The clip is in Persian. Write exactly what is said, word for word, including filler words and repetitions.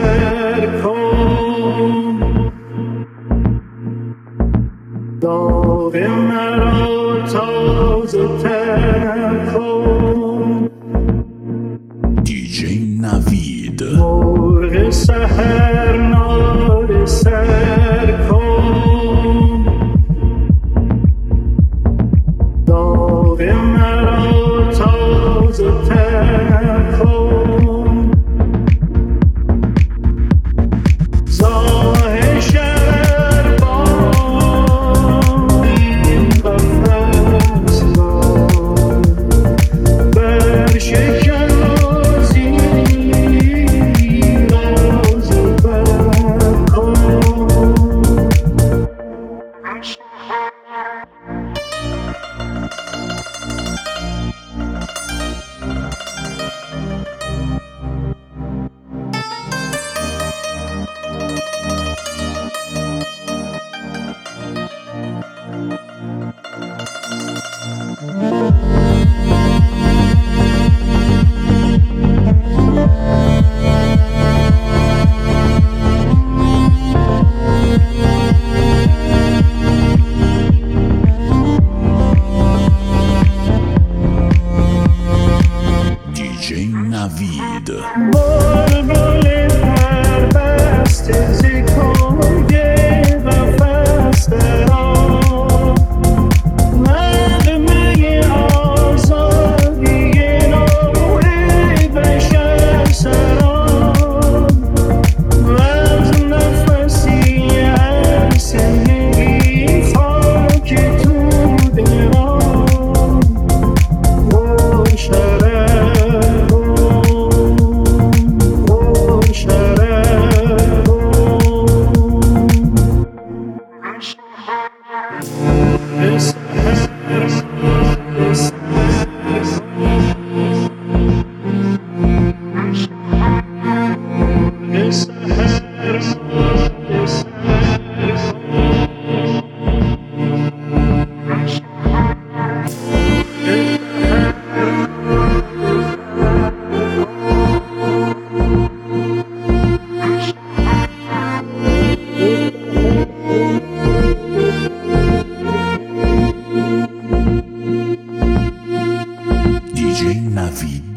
سر کن، داغ مرا تازه تر کن. دیجی نوید مرغ سحر ناله سر کن، داغ مرا تازه تر کن. زاه شرر باد این قفس را بر شکن نوید بلبل پربسته ز کنگ قفس درآ، نغمه آزادی نوع بشر سرا، وز نفسی هر زندگی خاک توده را و شرر دیجی نوید